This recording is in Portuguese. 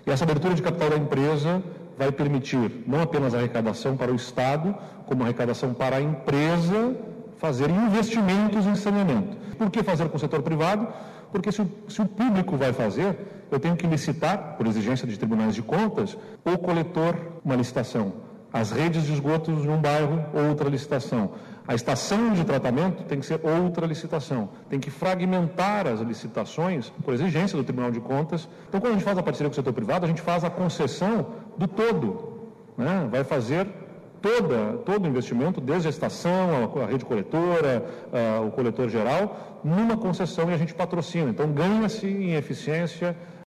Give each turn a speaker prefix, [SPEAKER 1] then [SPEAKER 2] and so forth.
[SPEAKER 1] E essa abertura de capital da empresa vai permitir não apenas a arrecadação para o Estado, como a arrecadação para a empresa fazer investimentos em saneamento. Por que fazer com o setor privado? Porque se o público vai fazer, eu tenho que licitar, por exigência de tribunais de contas, o coletor, uma licitação. As redes de esgotos de um bairro, outra licitação. A estação de tratamento tem que ser outra licitação. Tem que fragmentar as licitações por exigência do Tribunal de Contas. Então, quando a gente faz a parceria com o setor privado, a gente faz a concessão do todo, né? Vai fazer todo o investimento, desde a estação, a rede coletora, o coletor geral, numa concessão e a gente patrocina. Então, ganha-se em eficiência,